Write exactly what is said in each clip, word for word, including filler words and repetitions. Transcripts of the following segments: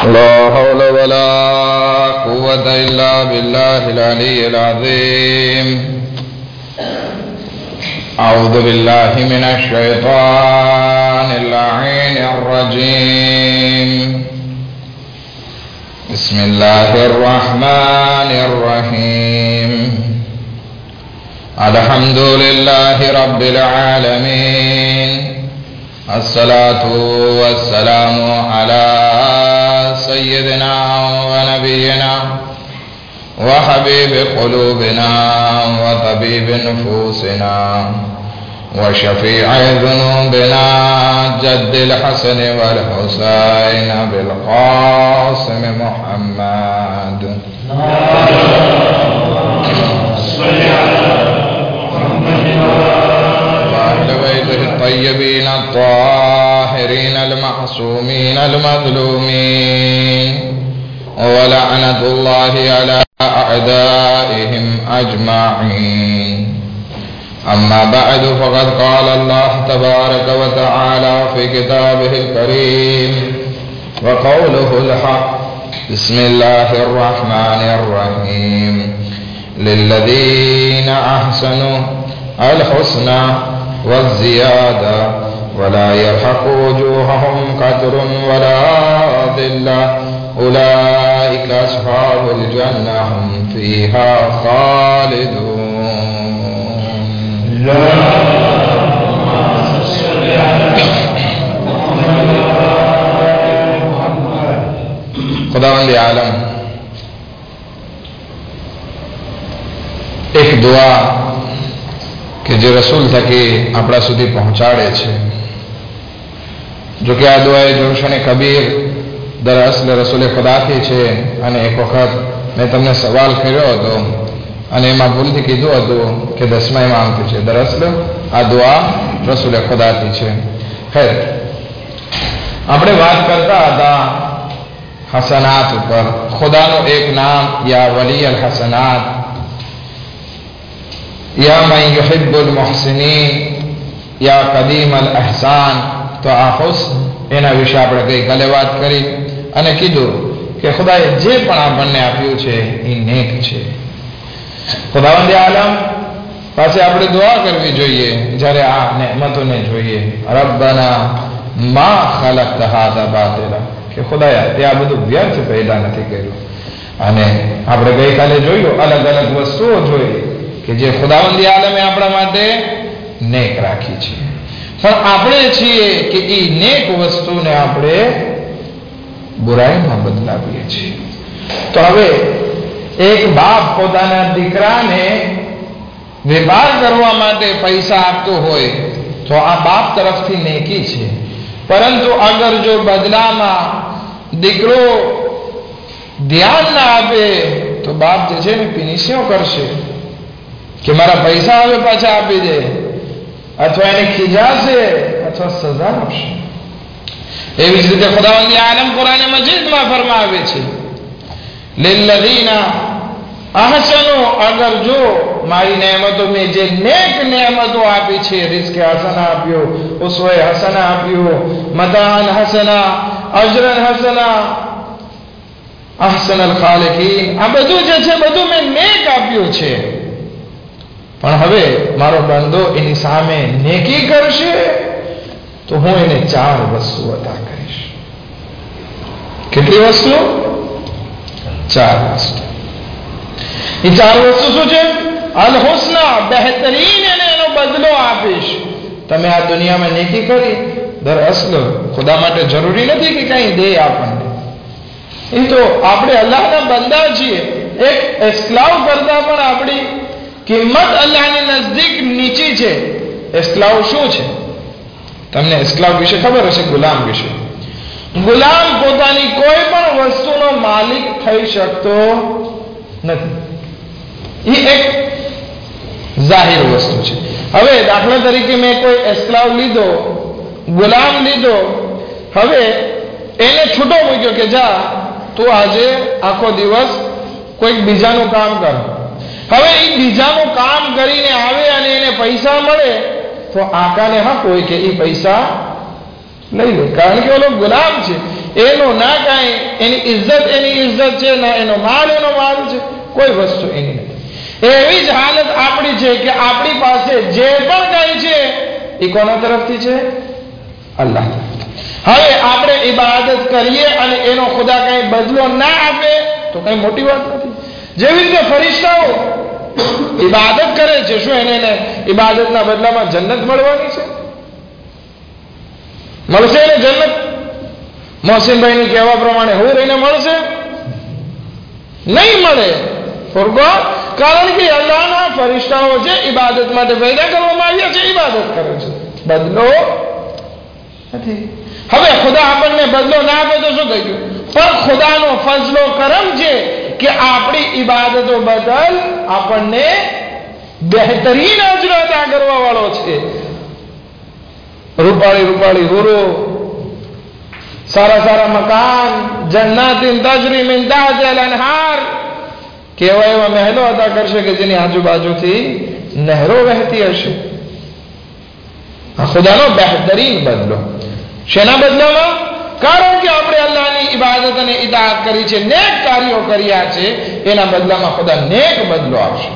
لا حول ولا قوة إلا بالله العلي العظيم. أعوذ بالله من الشيطان اللعين الرجيم. بسم الله الرحمن الرحيم. الحمد لله رب العالمين. الصلاة والسلام على سيدنا ونبينا وحبيب قلوبنا وطبيب نفوسنا وشفيع ذنوبنا جد الحسن والحسين بالقاسم محمد. وأهل بيته الطيبين الطاهرين المعصومين المظلومين ولعنة الله على أعدائهم أجمعين. أما بعد، فقد قال الله تبارك وتعالى في كتابه الكريم وقوله الحق: بسم الله الرحمن الرحيم. للذين أحسنوا الحسنى والزيادة ولا يرهق وجوههم قتر ولا ذلة أولئك أصحاب الجنة هم فيها خالدون. खुदावंद आलम एक दुआ કે જે રસૂલ થકી આપણા સુધી પહોંચાડે છે. જો કે આ દુઆ એ જોશો ને કબીર દરઅસલ રસૂલે ખુદાથી છે. અને એક વખત મેં તમને સવાલ કર્યો હતો અને એમાં ભૂલથી કીધું હતું કે દસમા ઇમામથી છે. દરઅસલ આ દુઆ રસૂલે ખુદાથી છે. ખેર, આપણે વાત કરતા હતા હસનાત ઉપર. ખુદાનું એક નામ યા વલી અલ હસનાત, યા મન યુહિબ્બુલ મુહસિનીન, યા કદીમ અલ અહસાન. તો આ હુસ્ન એના વિશે આપણે ગઈકાલે વાત કરી અને કીધું કે ખુદાએ જે પણ આપણને આપ્યું છે એ નેક છે. ખુદાવંદ આલમ પાસે આપણે દુઆ કરવી જોઈએ જ્યારે આ નેમતોને જોઈએ. રબ્બના મા ખલક્ત હાઝા બાતિલા, કે ખુદાયા તે આ બધું વ્યર્થ પેદા નથી કર્યું. અને આપણે ગઈકાલે જોયું અલગ અલગ વસ્તુઓ જોઈ કે જે ખુદાવંદી આલમે આપણા માટે નેક રાખી છે. પણ આપણે છીએ કે એ નેક વસ્તુને આપણે બુરાઈમાં બદલાવીએ છીએ. તો હવે એક બાપ પોતાના દીકરાને વેપાર કરવા માટે પૈસા આપતો હોય તો આ બાપ તરફથી નેકી છે. પરંતુ અગર જો બદલામાં દીકરો ધ્યાન ના આપે તો બાપ જે છે ને પીનીસ્યો કરશે કે મારા પૈસા હવે પાછા આપી દે, અથવા એને ખીજાશે અથવા સજા આપશે. એવી જ રીતે ખુદાવંદી આલમ કુરાન મજીદમાં ફરમાવે છે લિલ્લઝીના અહસનુ, અગર જો મારી નેમતો મેં જે નેક નેમતો આપી છે, રિઝ્ક હસના આપ્યો, ઉસ્વે હસના આપ્યો, મતાન હસના, અજરન હસના, અહસન અલ ખાલિકીન, આ બધું જે છે બધું મેં નેક આપ્યું છે. પણ હવે મારો બંદો એની સામે નેકી કરશે તો હું એને ચાર વસ્તુ અદા કરીશ. કેટલી વસ્તુ? ચાર વસ્તુ. એ ચાર વસ્તુ શું છે? અલ હુસ્ના, બહેતરીન એને એનો બદલો આપીશ. તમે આ દુનિયામાં નેકી કરી, દરઅસલ ખુદા માટે જરૂરી નથી કે કંઈ દે આપણને. એ તો આપણે અલ્લાહના બંદા છીએ. એક એસ્ક્લાવ કરતા પણ આપણી કિંમત અલ્લાહની નજદીક નીચી છે. એસ્ક્લાવ શું છે? તમને એસ્ક્લાવ વિશે ખબર હશે, ગુલામ વિશે. ગુલામ પોતાની કોઈ પણ વસ્તુનો માલિક થઈ શકતો નથી. એ એક જાહેર વસ્તુ છે. હવે દાખલા તરીકે મેં કોઈ એસ્ક્લાવ લીધો, ગુલામ લીધો, હવે એને છૂટો મૂક્યો કે જા તું આજે આખો દિવસ કોઈક બીજાનું કામ કર. હવે એ બીજાનું કામ કરીને આવે અને એને પૈસા મળે તો આકાને હક હોય કે એ પૈસા લઈ લે, કારણ કે ઓલો ગુલામ છે. એનો ના કાંઈ એની ઇજ્જત એની ઇજ્જત છે, ના એનો માલ એનો માલ છે, કોઈ વસ્તુ એની નથી. એવી જ હાલત આપણી છે કે આપણી પાસે જે પણ કંઈ છે એ કોના તરફથી છે? અલ્લાહ તરફથી. હવે આપણે ઇબાદત કરીએ અને એનો ખુદા કઈ બદલો ના આપે તો કઈ મોટી વાત નથી. જેવી રીતે ફરિશ્તાઓ ઇબાદત કરે છે, શું એને એને ઇબાદતના બદલામાં જન્નત મળવાની છે? મળશે એને જન્નત? મોહસિનભાઈની કહેવા પ્રમાણે હું એને મળશે? નહીં મળે. ફોરગોટ. કારણ કે અલ્લાહના ફરિશ્તાઓ છે ઇબાદત માટે પેદા કરવામાં આવ્યા છે, ઇબાદત કરે છે, બદલો નથી. હવે ખુદા આપણને બદલો ના આપે તો શું થઈ ગયું? પણ ખુદાનો ફઝલો કરમ છે કે આપણી ઇબાદતો બદલ આપણને બહેતરીન અજર અદા કરવા વાળો છે. રૂપાળી રૂપાળી હુરો, સારા સારા મકાન, જન્નાતિન તજરી મિન તહતિહા અનહાર, કેવા એવા મહેલો અદા કરશે કે જેની આજુબાજુથી નહેરો વહેતી હશે. આ ખુદાનો બહેતરીન બદલો. શેના બદલામાં? કારણ કે આપણે અલ્લાહની ઇબાદત અને ઇતાઅત કરી છે, નેક કાર્યો કર્યા છે, એના બદલામાં ખુદા નેક બદલો આપશે.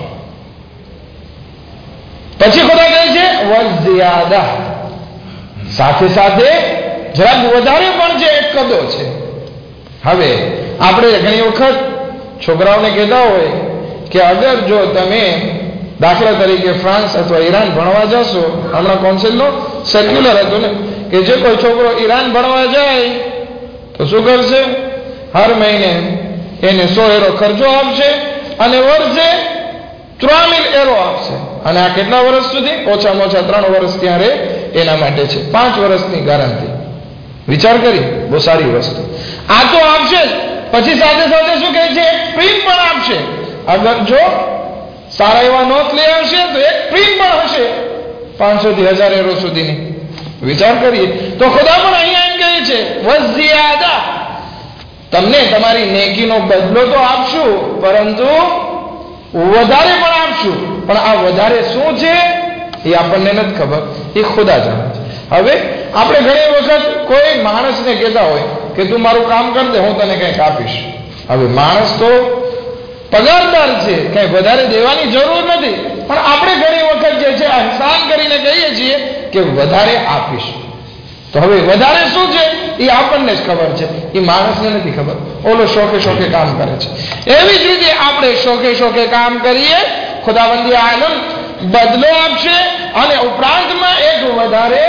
પછી ખુદા કહે છે વઝિયાદા, સાથે સાથે જરાક વધારે પણ છે, એક કદો છે. હવે આપણે ઘણી વખત છોકરાઓને કહેતા હોય કે અગર જો તમે દાખલા તરીકે ફ્રાન્સ અથવા ઈરાન ભણવા જશો, હમણાં કાઉન્સિલનો સર્ક્યુલર હતું ને કે જે કોઈ છોકરો ઈરાન ભણવા જાય તો શું કરશે? હર મહિને એને સો એરો ખર્ચો આપશે અને વર્ષે ત્રણ એરો આપશે. અને આ કેટલા વર્ષ સુધી? ઓછામાં ઓછા ત્રણ વર્ષ ત્યાં રહે એના માટે છે. પાંચ વર્ષની ગેરંટી. વિચાર કરી, બહુ સારી વસ્તુ. આ તો આપશે જ, પછી સાથે સાથે શું કહે છે? એક પ્રીમ પણ આપશે. અગર જો સારા એવા નોટ લઈ આવશે તો એક પ્રીમ પણ હશે પાંચસો થી હજાર એરો સુધીની. વિચાર કરીએ તો ખુદા પણ અહીંયા એમ કહે છે વઝિયાદા, તમને તમારી નેકીનો બદલો તો આપશું પરંતુ વધારે પણ આપશું. પણ આ વધારે શું છે એ આપણને નથી ખબર, એ ખુદા જાણે છે. હવે આપણે ઘણી વખત કોઈ માણસને કહેતા હોય કે તું મારું કામ કર દે, હું તને કંઈક આપીશ. હવે માણસ તો પગારદાર છે, કઈ વધારે દેવાની જરૂર નથી, પણ આપણે ઘણી વખત જે છે અહેસાન કરીને કહીએ છીએ કે વધારે આપીશ. તો હવે વધારે શું છે એ આપણને જ ખબર છે, એ માણસને નથી ખબર. ઓલો શોખે શોખે કામ કરે છે. એવી જ રીતે આપણે શોખે શોખે કામ કરીએ, ખુદાવંદી આલમ બદલો આપશે અને ઉપરાંતમાં એક વધારે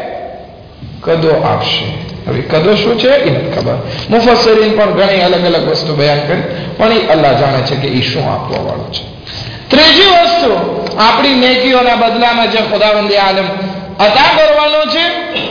કદો આપશે. હવે કદો શું છે એ નથી ખબર. મુફસ્સરીન પણ ઘણી અલગ અલગ વસ્તુ બયાન કરી, પણ એ અલ્લાહ જાણે છે કે એ શું આપવા વાળો છે. ત્રીજી વસ્તુ આપણી નેકીઓના બદલામાં જે ખુદાવંદી આલમ અદા કરવાનો છે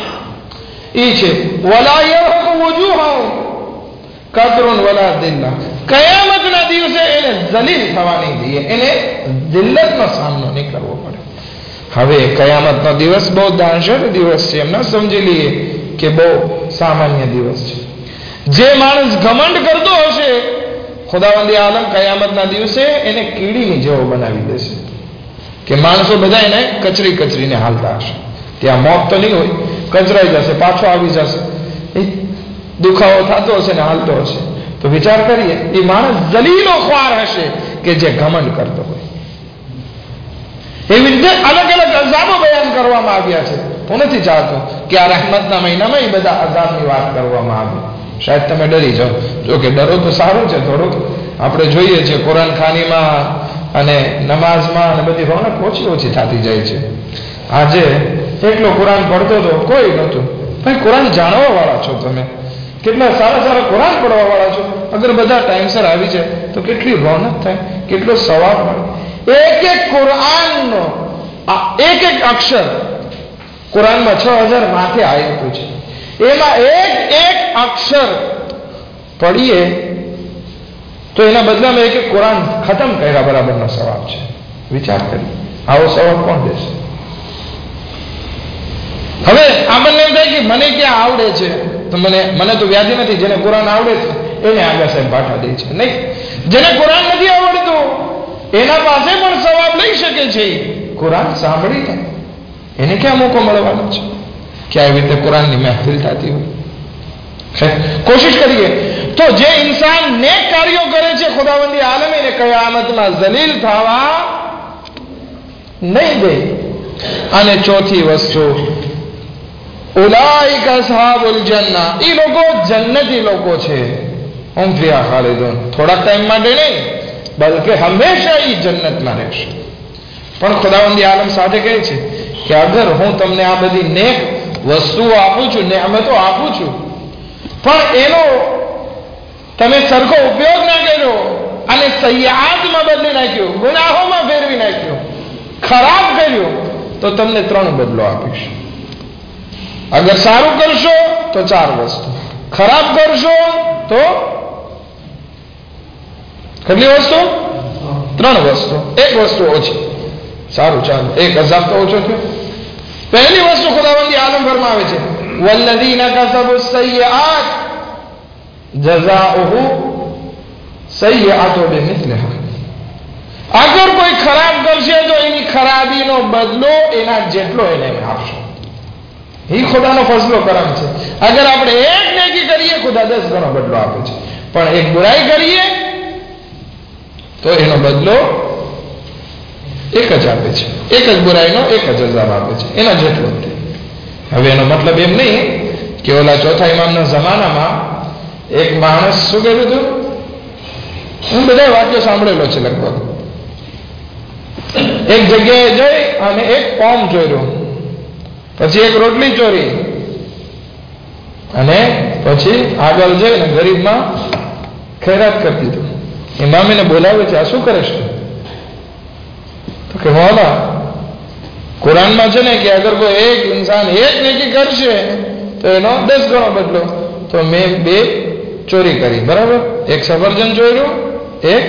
એ છે વલા યરહકુ વુજૂહહુમ કતરુન વલા દિલ્લા. કયામતના દિવસે એને જલીલ થવા નહીં દઈએ, એને જિલ્લતનો સામનો નહીં કરવો પડે. હવે કયામતનો દિવસ બહુ દાંશર દિવસ છે, એમ ના સમજી લઈએ કે બહુ સામાન્ય દિવસ છે. જે માણસ ઘમંડ કરતો હશે ખુદાવંદી આલમ કયામતના દિવસે એને કીડીની જેવો બનાવી દેશે કે માણસો બધા એને કચરી કચરીને હાલતા હશે. ત્યાં મોત તો નહીં હોય, કચરાઈ જશે, પાછો આવી જશે, દુખાવો થતો હશે ને હાલતો હશે. તો વિચાર કરીએ, એ માણસ જલીલો ખ્વાર હશે કે જે ઘમંડ કરતો હોય. એવી રીતે અલગ અલગ અઝાબો બયાન કરવામાં આવ્યા છે. હું નથી ચાહતો કે આ રહેમતના મહિનામાં એ બધા અઝાબની વાત કરવામાં આવે, શાયદ તમે ડરી જાઓ. જો કે ડરો તો સારું છે થોડુંક. આપણે જોઈએ છે કુરાન ખાનીમાં અને નમાઝમાં અને બધી રોનક ઓછી ઓછી થતી જાય છે. આજે એટલો કુરાન પડતો તો કોઈ નહોતું. ભાઈ કુરાન જાણવા વાળા છો તમે, કેટલા સારા સારા કુરાન પડવા વાળા છો. અગર બધા ટાઈમસર આવી જાય તો કેટલી રોનક થાય, કેટલો સવાબ મળે. એક એક કુરાનનો એક એક અક્ષર, કુરાનમાં છ હજાર માથે આયતો છે, એમાં એક એક અક્ષર પડીએ તો એના બદલામાં એક એક કુરાન ખતમ કર્યા બરાબરનો સવાબ છે. વિચાર કરી, આવો સવાબ કોણ દેશે? હવે આપણને એમ થાય કે મને ક્યાં આવડે છે, તો મને મને તો વ્યાધિ નથી. જેને કુરાન આવડે છે એને આગળ સાહેબ પાઠા દે છે. નહીં, જેને કુરાન નથી આવડતું એના પાસે પણ સવાબ લઈ શકે છે. કુરાન સાંભળીને એને ક્યાં મોકો મળવાનો છે કે આવી રીતે કુરાનની મહેફિલ થતી હોય? કોશિશ કરીએ તો જે ઇન્સાન નેક કાર્યો કરે છે ખુદાવંદી આલમે એને કયામતમાં જલીલ થવા નહીં દે. અને ચોથી વસ્તુ ઉલાઈક અસ્હાબુલ જન્ના, એ લોકો જન્નતી લોકો છે. હમ ફિહા ખાલિદૂન, થોડા ટાઈમ માટે નહીં બલકે હંમેશા એ જન્નતમાં રહેશે. પણ ખુદાવંદી આલમ સાથે કહે છે કે અગર હું તમને આ બધી નેક વસ્તુઓ આપું છું, નેમતો આપું છું, પણ એનો તમે સરખો ઉપયોગ ના કર્યો અને સૈયાતમાં બદલી નાખ્યો, ગુનાહોમાં ફેરવી નાખ્યો, ખરાબ કર્યો, તો તમને ત્રણ બદલો આપીશ. અગર સારું કરશો તો ચાર વસ્તુ, ખરાબ કરશો તો કેટલી વસ્તુ? ત્રણ વસ્તુ. એક વસ્તુ ઓછી. સારું, ચાલો, એક અઝાબ તો ઓછો થયો. પહેલી વસ્તુ ખુદાવંદી આલમ ફરમાવે છે વલ્લઝીના કસબુ સય્યઆત જઝાઉહુ સય્યઆતુ બિમિથલિહા. અગર કોઈ ખરાબ કરશે તો એની ખરાબીનો બદલો એના જેટલો એને આપશો. એ ખુદાનો ફઝલો કરમ છે. અગર આપણે એક નેકી કરીએ ખુદા દસ ગણો બદલો આપે છે, પણ એક બુરાઈ કરીએ તો એનો બદલો એક જ આપે છે. એક જ બુરાઈનો એક જ અઝાબ આપે છે, એના જેટલો જ. હવે એનો મતલબ એમ નહીં કે ઓલા ચોથા ઇમામના જમાનામાં એક માણસ શું કહેતું હતું, હું બધા વાક્યો સાંભળેલો છે લગભગ, એક જગ્યાએ જઈ અને એક પોમ ચોર્યો, પછી એક રોટલી ચોરી, અને પછી આગળ જઈને ગરીબમાં ખૈરાત કરતી હતું. ઇમામ એને બોલાવે છે, આ શું કરે છે? તો કે મોલા, કુરાનમાં છે ને કે અગર કોઈ એક ઇન્સાન એક નેકી કરશે તો એનો દસ ગણો બદલો. તો મેં બે ચોરી કરી, બરાબર, એક સફરજન ચોર્યું, એક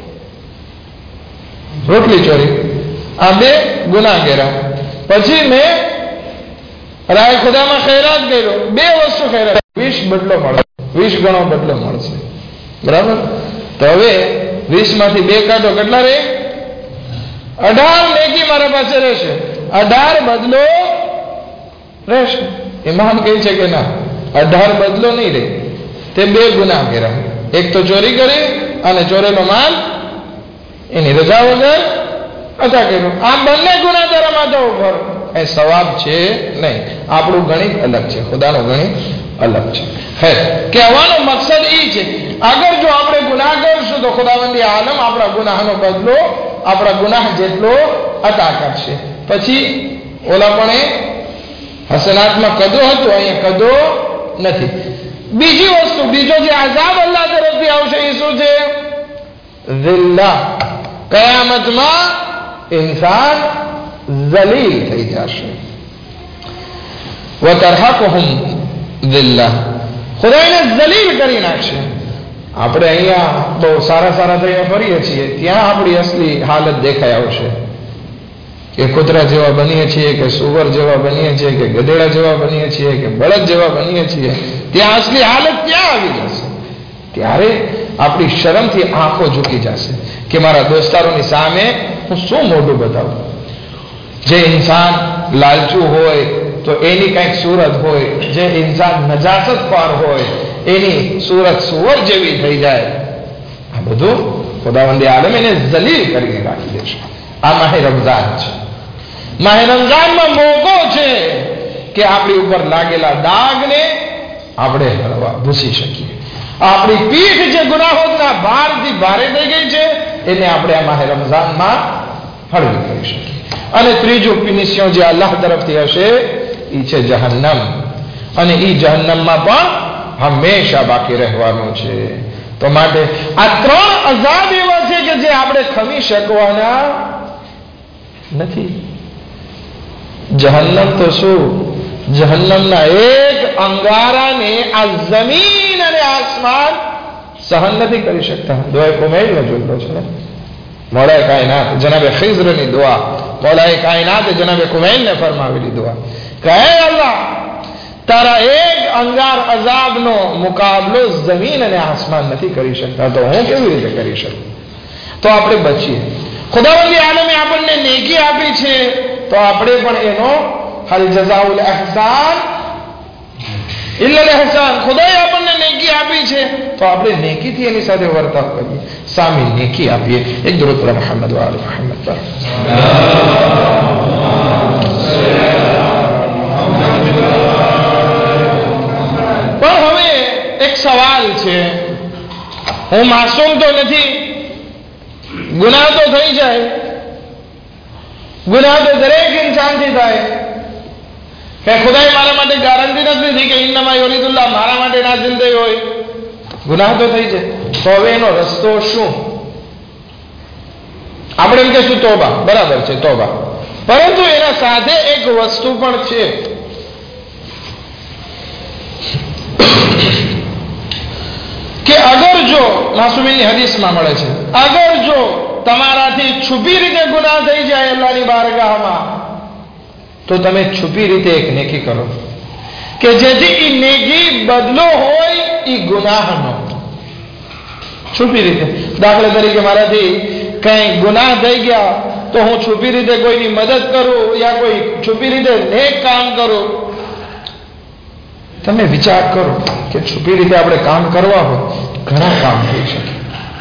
રોટલી ચોરી, આ બે ગુનાહ કર્યા. પછી મેં રાય ખુદામાં ખૈરાત કર્યો, બે વસ્તુ ખૈરાત, વીસ બદલો મળે, વીસ ગણો બદલો મળશે, બરાબર. તો હવે વીસ માંથી બે કાઢો, કેટલા રહે? અઢાર નેકી મારા પાસે રહેશે, અઢાર બદલો રહેશે. ઇમામ કહે છે કે ના, અઢાર બદલો નહીં રહે, તે બે ગુનાહ કર્યા. એક તો ચોરી કરી અને ચોરેલો માલ એની રજા વગર અદા કર્યો. આ બંને ગુનાહ તારા માથા ઉપર, એ સવાબ છે નહીં. આપણું ગણિત અલગ છે, ખુદાનો ગણિત અલગ છે. હે કહેવાનો મકસદ એ છે, અગર જો આપણે ગુનાહ કરશું તો ખુદાવંદી આલમ આપણા ગુનાહનો બદલો આપણા ગુનાહ જેટલો અદા કરશે. પછી ઓલા પણ એ હસનાતમાં કદો હતો, અહીંયા કદો નથી. બીજી વસ્તુ, બીજો જે આઝાબ અલ્લાહ તરફથી આવશે એ શું છે? ઝિલ્લા. કયામતમાં ઇન્સાન ઝલીલ થઈ જશે. વતરહકુહુમ ઝિલ્લા, ખુદા એને ઝલીલ કરી નાખશે. આપણે અહીંયા બહુ સારા સારા થઈને ફરીએ છીએ, ત્યાં આપણી અસલી હાલત દેખાઈ આવશે કે કૂતરા જેવા બનીએ છીએ, કે સુવર જેવા બનીએ છીએ, કે ગધેડા જેવા બનીએ છીએ, કે બળદ જેવા બનીએ છીએ. ત્યાં અસલી હાલત ત્યાં આવી જશે. ત્યારે આપણી શરમથી આંખો ઝૂકી જશે કે મારા દોસ્તારોની સામે હું શું મોઢું બતાવું. જે ઇન્સાન લાલચુ હોય તો એની કંઈક સુરત હોય, જે ઇન્સાન નજાસત પાર હોય એની સુરત સુવર જેવી થઈ જાય. આ બધું ખુદાવંદી આલમ એને જલીલ કરીને રાખી દેશે. આ માહે રમઝાન છે. માહે રમઝાનમાં મોકો છે કે આપણી ઉપર લાગેલા દાગને આપણે હળવા ભૂસી શકીએ. આપણી પીઠ જે ગુનાહોના ભારથી ભારે થઈ ગઈ છે એને આપણે આ માહે રમઝાનમાં હળવી કરી શકીએ. અને ત્રીજું પિનિશિયો જે અલ્લાહ તરફથી હશે એ છે જહન્નમ, અને એ જહન્નમમાં પણ હંમેશા બાકી રહેવાનું છે. તો માટે આ ત્રણ અઝાબ એવા છે કે જે આપણે ખમી શકવાના નથી. જહન્નમ તો શું, જહન્નમના એક અંગારાને આ જમીન અને આસમાન સહન નથી કરી શકતા. દુઆએ કુમૈલને જોયેલો છે ને, મોલાએ કાયનાત જનાબે ખિઝરની દુઆ, મોલાએ કાયનાતે જનાબે કુમૈલને ફરમાવેલી દુઆ કે હે અલ્લાહ, તારા એક અંગાર અઝાબનો મુકાબલો જમીન અને આસમાન નથી કરી શકતા, તો હું કેવી રીતે કરી શકું? તો આપણે બચીએ. ખુદાવંદી આલમે આપણને નેકી આપી છે તો આપણે પણ એનો હલ જઝાઉલ અહસાન ઇલ્લલ ઇહસાન, ખુદાએ આપણને નેકી આપી છે તો આપણે નેકીથી એની સાથે વર્તાવ કરીએ, સામી નેકી આપીએ. એક દરૂદ પર મુહમ્મદ વ આલે મુહમ્મદ પર. પણ હવે એક સવાલ છે, હું માસૂમ તો નથી, ગુનાહ તો થઈ જાય, ગુનાહ તો દરેક ઇન્સાનથી થાય. કે ખુદાએ મારા માટે ગારંટી નથી કે ઇન્નમા યુરીદુલ્લાહ મારા માટે નાઝિલ થઈ હોય, ગુનાહ તો થઈ જાય. તો હવે એનો રસ્તો શું? આપણે એમ કહીશું તોબા, બરાબર છે તોબા, પરંતુ એના સાથે એક વસ્તુ પણ છે કે અગર જો માસૂમીની હદીસમાં મળે છે, અગર જો તમારાથી છુપી રીતે ગુનાહ થઈ જાય અલ્લાહની બારગાહમાં, તો તમે છુપી રીતે એક નેકી કરો કે જેથી એ નેકી બદલો હોય એ ગુનાહનો. છુપી રીતે, દાખલા તરીકે મારાથી કઈ ગુનાહ થઈ ગયા તો હું છુપી રીતે કોઈની મદદ કરું યા કોઈ છુપી રીતે નેક કામ કરું. તમે વિચાર કરો કે છુપી રીતે આપણે કામ કરવા હોય, ઘણા કામ થઈ શકે.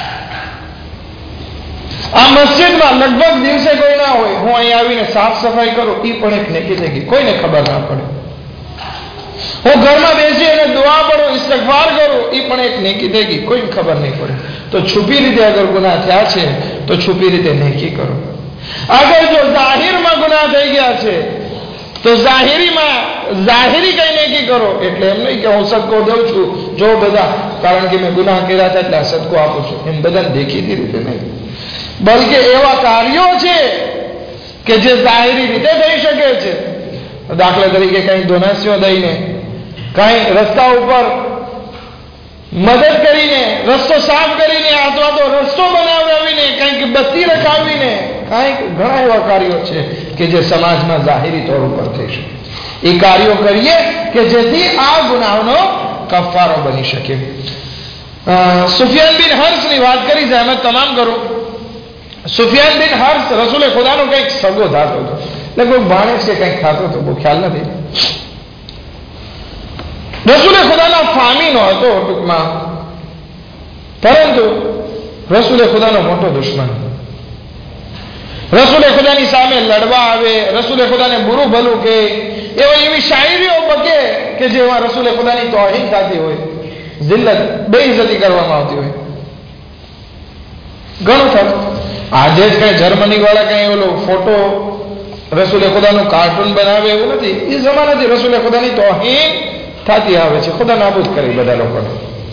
આ મસ્જિદમાં લગભગ દિવસે કોઈ ના હોય, હું અહીં આવીને સાફ સફાઈ કરું, એ પણ એક નેકી થઈ ગઈ, કોઈને ખબર ના પડે. હું ઘરમાં બેસી અને દુઆ પઢું, ઇસ્તિગફાર કરું, એ પણ એક નેકી થઈ ગઈ, કોઈને ખબર નહીં પડે. તો છુપી રીતે અગર ગુનાહ થયા છે તો છુપી રીતે નેકી કરો. અગર જો જાહેરમાં ગુનાહ થઈ ગયા છે તો જાહેરીમાં જાહેરી કઈ નેકી કરો. એટલે એમ નહીં કે હું સદકો દઉં છું, જો બધા કારણ કે મેં ગુનાહ કર્યા હતા એટલે સદકો આપું છું, એમ બધાને દેખીતી રીતે નહીં, બલકે એવા કાર્યો છે કે જે જાહેરી રીતે થઈ શકે છે. દાખલા તરીકે કઈ ડોનેશનો દઈને, કઈ રસ્તા ઉપર મદદ કરીને, રસ્તો સાફ કરીને અથવા તો રસ્તો બનાવડાવીને, કંઈક બત્તી રખાવીને, કંઈક ઘણા એવા કાર્યો છે કે જે સમાજમાં જાહેરી તौर ઉપર થઈ શકે. એ કાર્યો કરીએ કે જેથી આ ગુનાહનો કફારો બની શકે. સુફિયાન બિન હર્ષની વાત કરી છે, એમ તમામ કરું. સુફિયાન બિન હર્ષ રસૂલે ખુદાનો કંઈક સગો થતો હતો, એટલે કોઈ ભાણેજ કે કંઈક થતો હતો, બહુ ખ્યાલ નથી. રસૂલે ખુદાનો ફામીનો હતો ટૂંકમાં, પરંતુ રસૂલે ખુદાનો મોટો દુશ્મન. રસૂલે ખુદાની સામે લડવા આવે, રસૂલે ખુદાને બુરું ભલું કે એવા એવી શાયરીઓ બકે કે જેમાં રસૂલે ખુદાની તોહીન થતી હોય, જિલ્લત બેઇજ્જતી કરવામાં આવતી હોય, ઘણું થતું. આજે જ કઈ જર્મની વાળા કઈ ઓલો ફોટો રસૂલે ખુદાનું કાર્ટૂન બનાવે એવું નથી. એ જમાનાથી રસૂલે ખુદાની તોહીન થતી આવે છે. ખુદા નાબૂદ કરી બધા લોકોને.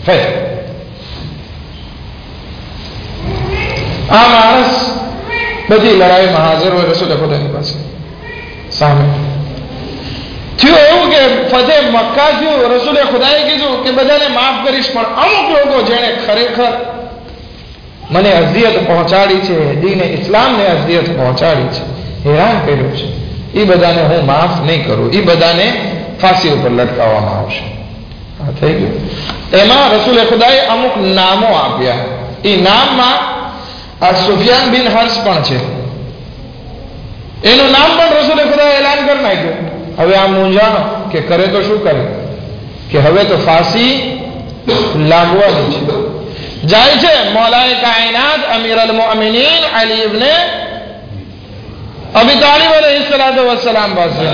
આ માણસ બધી લડાઈમાં હાજર હોય રસૂલે ખુદાની પાસે સામે. થયું એવું કે ફતેહ મક્કા થયું, રસૂલે ખુદાએ કીધું કે બધાને માફ કરીશ, પણ અમુક લોકો જેણે ખરેખર મને અઝિયત પહોંચાડી છે, દીને ઇસ્લામને અઝિયત પહોંચાડી છે, હેરાન કર્યું છે, એ બધાને હું માફ નહીં કરું, એ બધાને ફાંસી ઉપર લટકાવવામાં આવશે. આ થઈ ગયું. એમાં રસૂલે ખુદાએ અમુક નામો આપ્યા. એ નામમાં આ સુફિયાન બિન હર્ષ પણ છે. એનું નામ પણ રસૂલે ખુદાએ એલાન કરી નાખ્યું. હવે આ મૂંઝાણો કે કરે તો શું કરે, કે હવે તો ફાંસી લાગવાની છે. જાય છે મૌલાએ કાયનાત અમીર અલ મોમિનીન અલી ઇબ્ને અબી તાલિબ અલૈહિસ્સલાતુ વસ્સલામ પાસે.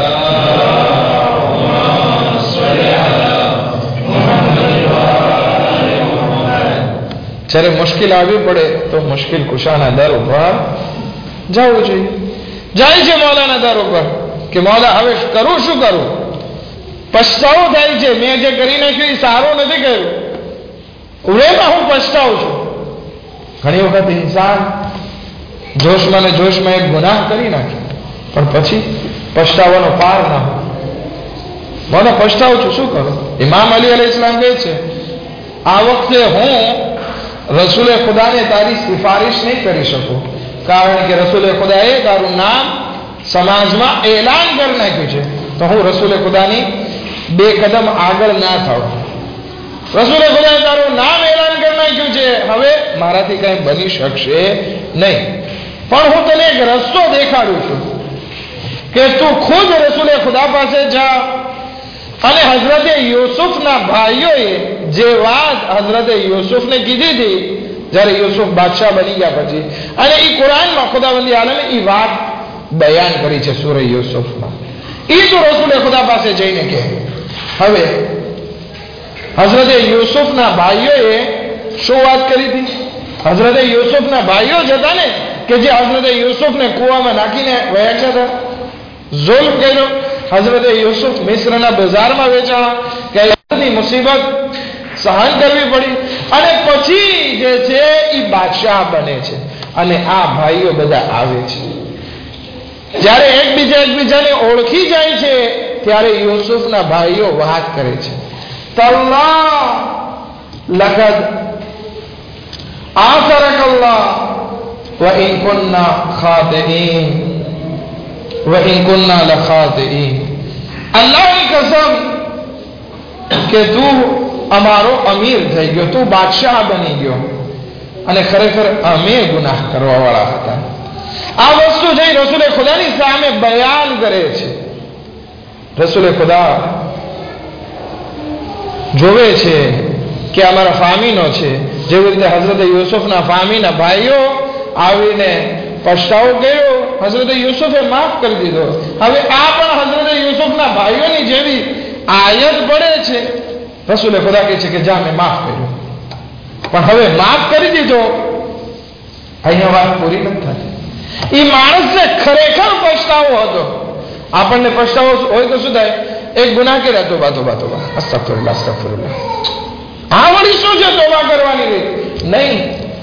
જ્યારે મુશ્કેલ આવી પડે તો મુશ્કેલ કુશાના દર ઉપર જવું જોઈએ. જાય છે મૌલાના દર ઉપર કે મૌલા હવે કરું શું કરું, પછતાવો થાય છે, મેં જે કરી નાખ્યું એ સારું નથી કર્યું, ઉરેમાં હું પછતાવું છું. ઘણી વખત ઇન્સાન જોશમાં ને જોશમાં એક ગુનાહ કરી નાખે, પણ પછી પછતાવાનો પાર ના હોય. મને પછતાવું છું, શું કરું? ઇમામ અલી અલૈહિ સલામ કહે છે આ વખતે હું રસૂલે ખુદાને તારી સિફારિશ નહીં કરી શકું, કારણ કે રસૂલે ખુદાએ તારું નામ સમાજમાં એલાન કરી નાખ્યું છે, તો હું રસૂલે ખુદાની બે કદમ આગળ ના થાઉં. રસૂલે ખુદાએ તારું નામ એલાન કરી નાખ્યું છે, હવે મારાથી કંઈ બની શકશે નહીં. પણ હું તને એક રસ્તો દેખાડું છું કે તું ખુદ રસૂલે ખુદા પાસે જા, અને હઝરતે યુસુફના ભાઈઓએ જે વાત હઝરતે યુસુફને કીધી હતી જ્યારે યુસુફ બાદશાહ બની ગયા પછી, અને એ કુરાનમાં ખુદાવંદી આલમે એ વાત બયાન કરી છે સૂરા યુસુફમાં. એ તો રસૂલે ખુદા પાસે જઈને કહે. હવે હઝરતે યુસુફના ભાઈઓએ શું વાત કરી હતી? હઝરતે યુસુફના ભાઈઓ જ હતા ને કે જે હઝરતે યુસુફને કૂવામાં નાખીને વયા ગયા હતા. ઝુલ્મ કર્યો. હઝરતે યુસુફ મિસ્રના બજારમાં વેચાણા, કે મુસીબત સહન કરવી પડી, અને પછી જે છે એ બાદશાહ બને છે. અને આ ભાઈઓ બધા આવે છે. જ્યારે એકબીજા એકબીજાને ઓળખી જાય છે ત્યારે યુસુફના ભાઈઓ વાત કરે છે, તલ્લાહ લકદ આસરક અલ્લાહ વ ઇન કુન્ના ખાતિઈન વ ઇન કુન્ના લખાતિઈન. અલ્લાહની કસમ કે તું અમારો અમીર થઈ ગયો, તું બાદશાહ બની ગયો, અને ખરેખર અમે ગુનાહ કરવા વાળા હતા. આ વસ્તુ જઈ રસૂલે ખુદાની સામે બયાન કરે છે. રસૂલે ખુદા જોવે છે કે અમારા ફામીનો છે, જેવી રીતે હઝરત યુસુફના ફામીના ભાઈઓ આવીને પછતાવો કર્યો, હઝરત યુસુફે માફ કરી દીધો. હવે આ પણ હઝરત યુસુફના ભાઈઓની જેવી આયત પડે છે. રસૂલે ખુદા કહે છે કે જા મેં માફ કર્યું, પણ હવે માફ કરી દીધો. અહીંયા વાત પૂરી નથી થતી. એ માણસને ખરેખર પછતાવો હતો. આપણને પછતાવો હોય તો શું થાય? એક ગુનાહ કર્યા તો બાતો બાતો અસ્તગફિરુલ્લાહ અસ્તગફિરુલ્લાહ. આ વળી શું છે તોબા કરવાની રીત? નહીં.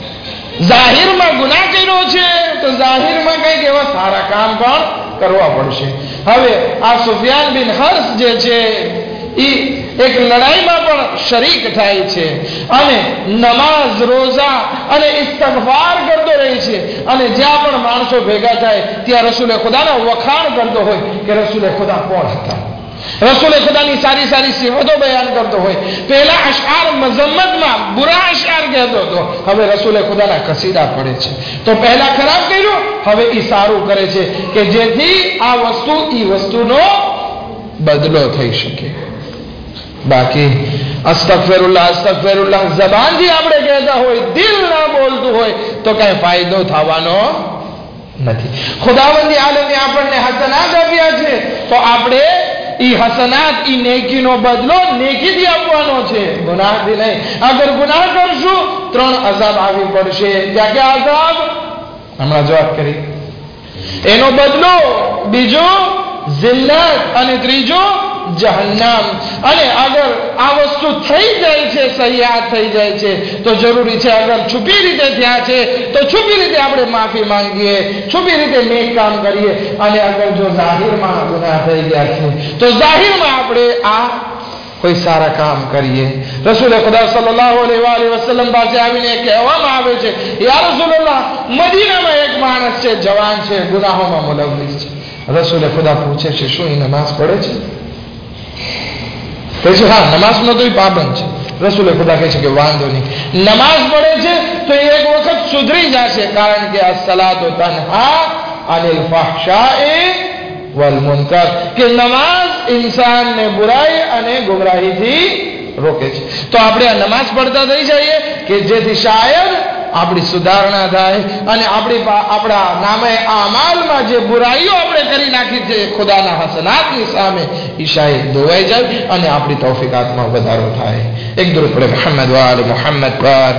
જાહેરમાં ગુનાહ કર્યો છે તો જાહેરમાં કંઈક એવા સારા કામ પણ કરવા પડશે. હવે આ સુફિયાન બિન હર્ષ જે છે એ એક લડાઈમાં પણ શરીક થાય છે, અને નમાઝ રોઝા અને ઇસ્તગફાર કરતો રહે છે, અને જ્યાં પણ માણસો ભેગા થાય ત્યાં રસૂલે ખુદાના વખાણ કરતો હોય કે રસૂલે ખુદા કોણ હતા, રસૂલે ખુદાની સારી સારી સિફતો બયાન કરતો હોય. પહેલા અશઆર મઝમ્મતમાં બુરા અશઆર કહેતો હતો, હવે રસૂલે ખુદાના કસીદા પડે છે. તો પહેલા ખરાબ કર્યું, હવે એ સારું કરે છે કે જેથી આ વસ્તુ એ વસ્તુનો બદલો થઈ શકે. બાકી અસ્તગફિરુલ્લાહ અસ્તગફિરુલ્લાહ જબાનથી આપણે કહેતા હોય, દિલ ના બોલતું હોય તો કઈ ફાયદો થવાનો નથી. ખુદાવંદી આલમે આપણને હસનાત આપ્યા છે તો આપણે ઈ હસનાત ઈ નેકીનો બદલો નેકીથી આપવાનો છે, ગુનાહથી નહીં. અગર ગુનાહ કરશું ત્રણ અઝાબ આવી પડશે. ક્યાં ક્યાં અઝાબ? હમણાં જ વાત કરી. એનો બદલો બીજો જિલ્લત, અને ત્રીજો જહન્નમ. અને અગર આ વસ્તુ થઈ જાય છે, સહિયાત થઈ જાય છે તો જરૂરી છે, અગર છુપી રીતે થયા છે તો છુપી રીતે આપણે માફી માંગીએ, છુપી રીતે નેક કામ કરીએ. અને અગર જો જાહેરમાં ગુનાહ થઈ ગયા છે તો જાહેરમાં આપણે આ કોઈ સારા કામ કરીએ. રસૂલ ખુદા સલ્લલ્લાહુ અલૈહિ વસલ્લમ પાસે આવીને કહેવામાં આવે છે, યા રસૂલલ્લાહ, મદીનામાં એક માણસ છે, જવાન છે, ગુનાહોમાં મુલવ્વિસ છે. રસૂલ ખુદા પૂછે છે શું એ નમાઝ પડે છે? કહે છે હા, નમાઝનો તો પાબંદ છે. રસૂલે ખુદા કહે છે કે વાંધો નહીં, નમાઝ પડે છે તો એક વખત સુધરી જશે, કારણ કે અસ-સલાતુ તન્હા અનિલ ફહશાઈ વલ મુનકર, કે નમાઝ ઇન્સાનને બુરાઈ અને ગુમરાહીથી રોકે છે. તો આપણે આ નમાઝ પડતા થઈ જઈએ કે જેથી શાયદ આપણી સુધારણા થાય, અને આપણી આપણા નામે અમાલમાં જે બુરાઈઓ આપણે કરી નાખી છે ખુદાના હસનાતની સામે એ શાયદ ધોવાઈ જાય, અને આપણી તૌફીકાતમાં વધારો થાય. એક દરૂદ પડે મુહમ્મદ વ આલે મુહમ્મદ પર.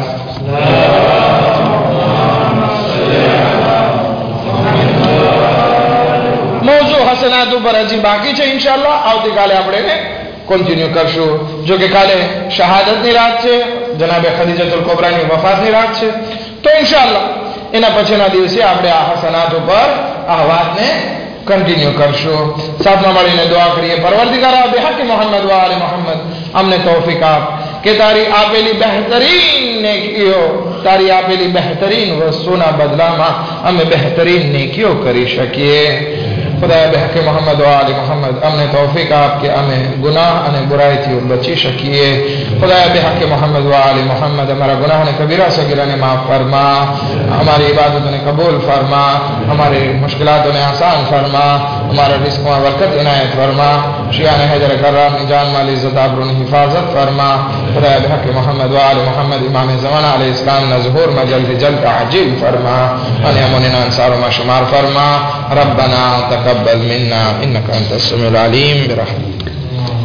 મોજુ હસનાત ઉપર હજી બાકી છે. ઇન્શાઅલ્લાહ આવતીકાલે આપણે કન્ટિન્યુ કરશું. જો કે કાલે શહાદતની રાત છે, જનાબે ખદીજતુલ કુબરાની વફાતની રાત છે, તો ઇન્શાઅલ્લાહ એના પછીના દિવસે આપણે આ હસનાત ઉપર આ વાતને કન્ટિન્યુ કરશું. સાથમાં મળીને દુઆ કરીએ, પરવરદિગાર બિહક મુહમ્મદ વ આલે મુહમ્મદ, અમને તૌફીક આપ કે તારી આપેલી બહેતરીન નેકીઓ, તારી આપેલી બહેતરીન વસ્તુના બદલામાં અમે બહેતરીન નેકીઓ કરી શકીએ. खुदा बहक मोहम्मद व आल मोहम्मद अमन तौफीक आपके अमे गुनाह अने बुराई थी बची शकीए खुदा बहक मोहम्मद व आल मोहम्मद हमारा गुनाह ने कबीरा सगीरा ने माफ़ फरमा, हमारी इबादतों ने कबूल फरमा, हमारे मुश्किलातों ने आसान फरमा, हमारा रिस्क में बरकत इनायत फरमा, शियान हैदर कर्राम ने जान माल इज़्ज़त आबरू ने हिफाजत फरमा। खुदा बहक मोहम्मद व आल मोहम्मद इमाम ज़माना अलैहि सलाम न ज़ुहूर में जल्द जल्द आजिल फरमा, अने मुनिन अंसार में शुमार फरमा। रब्बना तक़ब्बल मिन्ना इन्नका अंतस समीउल अलीम बिरहमतिक।